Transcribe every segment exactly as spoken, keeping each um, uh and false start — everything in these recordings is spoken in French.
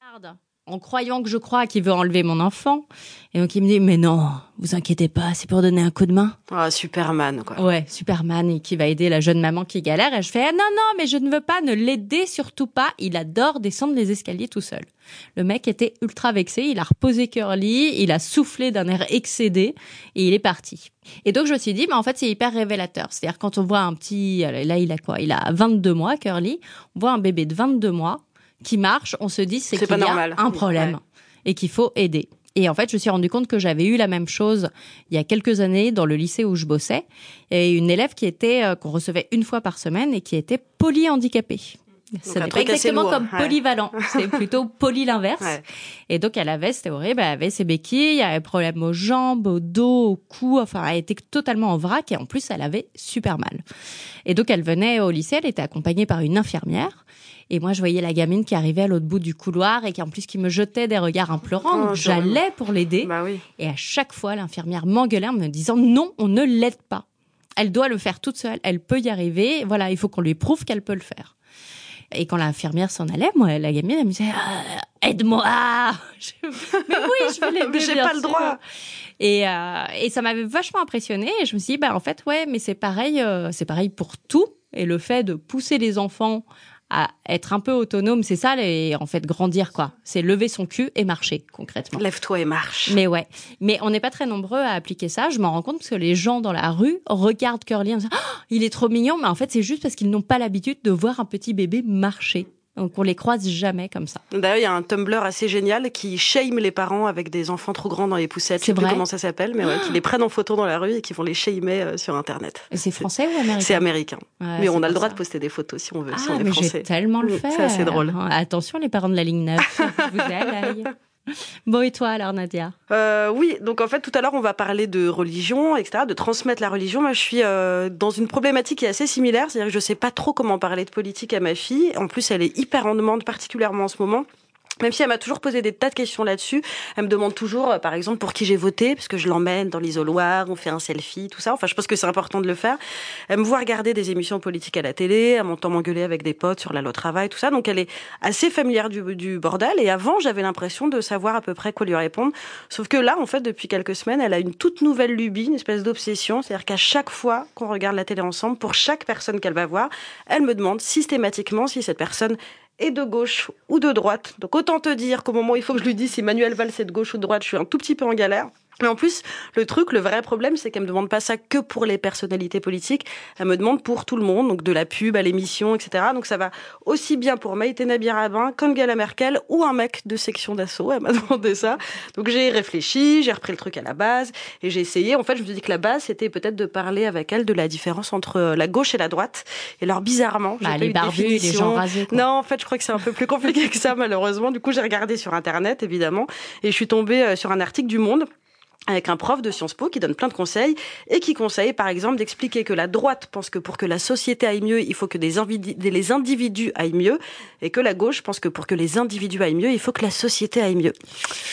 regarde en croyant que je crois qu'il veut enlever mon enfant. Et donc il me dit, mais non, vous inquiétez pas, c'est pour donner un coup de main. Ah, Superman, quoi. Ouais, Superman, et qui va aider la jeune maman qui galère. Et je fais, ah, non, non, mais je ne veux pas, ne l'aider surtout pas. Il adore descendre les escaliers tout seul. Le mec était ultra vexé, il a reposé Curly, il a soufflé d'un air excédé et il est parti. Et donc je me suis dit, mais en fait c'est hyper révélateur. C'est-à-dire quand on voit un petit, là il a quoi? Il a vingt-deux mois, Curly. On voit un bébé de vingt-deux mois qui marche, on se dit c'est, c'est qu'il y a normal. un problème ouais. et qu'il faut aider. Et en fait, je me suis rendu compte que j'avais eu la même chose il y a quelques années dans le lycée où je bossais. Et une élève qui était, euh, qu'on recevait une fois par semaine et qui était polyhandicapée. Ce n'est pas exactement lourd, comme ouais. polyvalent, c'est plutôt poly l'inverse. Ouais. Et donc elle avait, c'était horrible, elle avait ses béquilles, elle avait des problèmes aux jambes, au dos, au cou, enfin elle était totalement en vrac et en plus elle avait super mal. Et donc elle venait au lycée, elle était accompagnée par une infirmière. Et moi, je voyais la gamine qui arrivait à l'autre bout du couloir et qui, en plus, qui me jetait des regards implorants. Oh, donc, j'allais pour l'aider. Bah oui. Et à chaque fois, l'infirmière m'engueulait en me disant, non, on ne l'aide pas. Elle doit le faire toute seule. Elle peut y arriver. Voilà, il faut qu'on lui prouve qu'elle peut le faire. Et quand l'infirmière s'en allait, moi, la gamine, elle me disait, ah, aide-moi. Je... Mais oui, je veux l'aider. Mais j'ai bien pas sûr. le droit. Et, euh, et ça m'avait vachement impressionnée. Et je me suis dit, bah, en fait, ouais, mais c'est pareil, euh, c'est pareil pour tout. Et le fait de pousser les enfants à être un peu autonome, c'est ça, les, en fait, grandir, quoi. C'est lever son cul et marcher, concrètement. Lève-toi et marche. Mais ouais. Mais on n'est pas très nombreux à appliquer ça. Je m'en rends compte parce que les gens dans la rue regardent Curly en disant, oh, il est trop mignon. Mais en fait, c'est juste parce qu'ils n'ont pas l'habitude de voir un petit bébé marcher. Donc, on les croise jamais comme ça. D'ailleurs, il y a un Tumblr assez génial qui shame les parents avec des enfants trop grands dans les poussettes. Je sais plus comment ça s'appelle, mais ouais, qui les prennent en photo dans la rue et qui vont les shamer euh, sur Internet. Et c'est français ou américain? C'est américain. Ouais, mais on a le droit ça. de poster des photos si on veut, ah, si on est mais français. Je vais tellement le faire. C'est assez drôle. Attention, les parents de la ligne neuf. Vous avez l'œil. Bon, et toi alors, Nadia? euh, Oui, donc en fait, tout à l'heure, on va parler de religion, et cetera, de transmettre la religion. Moi, je suis euh, dans une problématique qui est assez similaire, c'est-à-dire que je sais pas trop comment parler de politique à ma fille. En plus, elle est hyper en demande, particulièrement en ce moment. Même si elle m'a toujours posé des tas de questions là-dessus, elle me demande toujours, par exemple, pour qui j'ai voté, parce que je l'emmène dans l'isoloir, on fait un selfie, tout ça. Enfin, je pense que c'est important de le faire. Elle me voit regarder des émissions politiques à la télé, elle m'entend m'engueuler avec des potes sur la loi travail, tout ça. Donc, elle est assez familière du, du bordel. Et avant, j'avais l'impression de savoir à peu près quoi lui répondre. Sauf que là, en fait, depuis quelques semaines, elle a une toute nouvelle lubie, une espèce d'obsession. C'est-à-dire qu'à chaque fois qu'on regarde la télé ensemble, pour chaque personne qu'elle va voir, elle me demande systématiquement si cette personne et de gauche ou de droite. Donc autant te dire qu'au moment où il faut que je lui dise si Manuel Valls est de gauche ou de droite, je suis un tout petit peu en galère. Mais en plus, le truc, le vrai problème, c'est qu'elle me demande pas ça que pour les personnalités politiques. Elle me demande pour tout le monde, donc de la pub à l'émission, et cetera. Donc ça va aussi bien pour Maïté Nabir-Rabin qu'Angela Merkel ou un mec de section d'assaut. Elle m'a demandé ça. Donc j'ai réfléchi, j'ai repris le truc à la base et j'ai essayé. En fait, je me suis dit que la base, c'était peut-être de parler avec elle de la différence entre la gauche et la droite. Et alors, bizarrement, j'ai bah, pas les eu de barbus, définition. Les gens rasés, quoi. Non, en fait, je crois que c'est un peu plus compliqué que ça, malheureusement. Du coup, j'ai regardé sur Internet, évidemment, et je suis tombée sur un article du Monde avec un prof de Sciences Po qui donne plein de conseils et qui conseille, par exemple, d'expliquer que la droite pense que pour que la société aille mieux, il faut que des individus, les individus aillent mieux, et que la gauche pense que pour que les individus aillent mieux, il faut que la société aille mieux.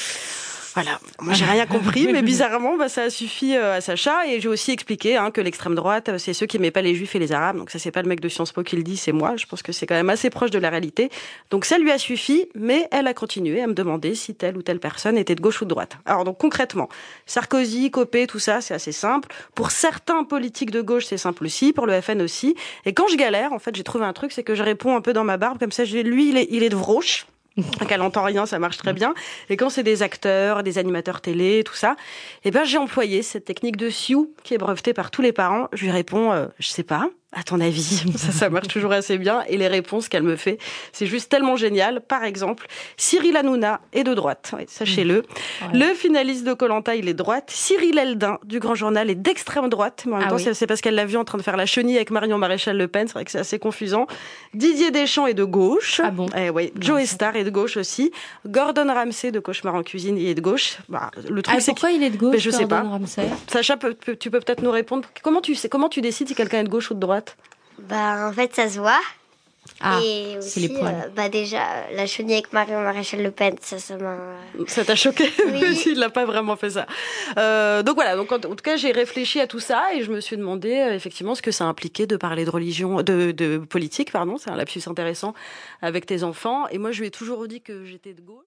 Voilà, moi j'ai rien compris, mais bizarrement, bah, ça a suffi à Sacha. Et j'ai aussi expliqué hein, que l'extrême droite, c'est ceux qui n'aimaient pas les juifs et les arabes. Donc ça, c'est pas le mec de Sciences Po qui le dit, c'est moi. Je pense que c'est quand même assez proche de la réalité. Donc ça lui a suffi, mais elle a continué à me demander si telle ou telle personne était de gauche ou de droite. Alors donc concrètement, Sarkozy, Copé, tout ça, c'est assez simple. Pour certains politiques de gauche, c'est simple aussi. Pour le F N aussi. Et quand je galère, en fait, j'ai trouvé un truc, c'est que je réponds un peu dans ma barbe, comme ça, je, lui, il est, il est de Vroche. Qu'elle entend rien, ça marche très bien. Et quand c'est des acteurs, des animateurs télé, tout ça, eh ben j'ai employé cette technique de Sioux qui est brevetée par tous les parents. Je lui réponds, euh, je sais pas. À ton avis, ça, ça marche toujours assez bien. Et les réponses qu'elle me fait, c'est juste tellement génial. Par exemple, Cyril Hanouna est de droite, oui, sachez-le. Ouais. Le finaliste de Koh Lanta, il est de droite. Cyril Eldin, du Grand Journal, est d'extrême droite. Mais en même ah temps, oui. c'est parce qu'elle l'a vu en train de faire la chenille avec Marion Maréchal Le Pen. C'est vrai que c'est assez confusant. Didier Deschamps est de gauche. Ah bon eh, oui. Joe Star est de gauche aussi. Gordon Ramsay de Cauchemar en cuisine, il est de gauche. Bah, le truc, ah, c'est pourquoi il est de gauche, ben, je Gordon sais pas. Ramsay Sacha, peut, peut, tu peux peut-être nous répondre. Comment tu sais, comment tu décides si quelqu'un est de gauche ou de droite? Bah, en fait, ça se voit. Ah, et aussi, c'est les poils. Euh, bah déjà, la chenille avec Marion Maréchal Le Pen, ça, ça m'a... Ça t'a choqué? Oui. Il n'a pas vraiment fait ça. Euh, donc voilà, donc en, en tout cas, j'ai réfléchi à tout ça et je me suis demandé euh, effectivement ce que ça impliquait de parler de religion, de, de politique, pardon, c'est un lapsus intéressant, avec tes enfants. Et moi, je lui ai toujours dit que j'étais de gauche.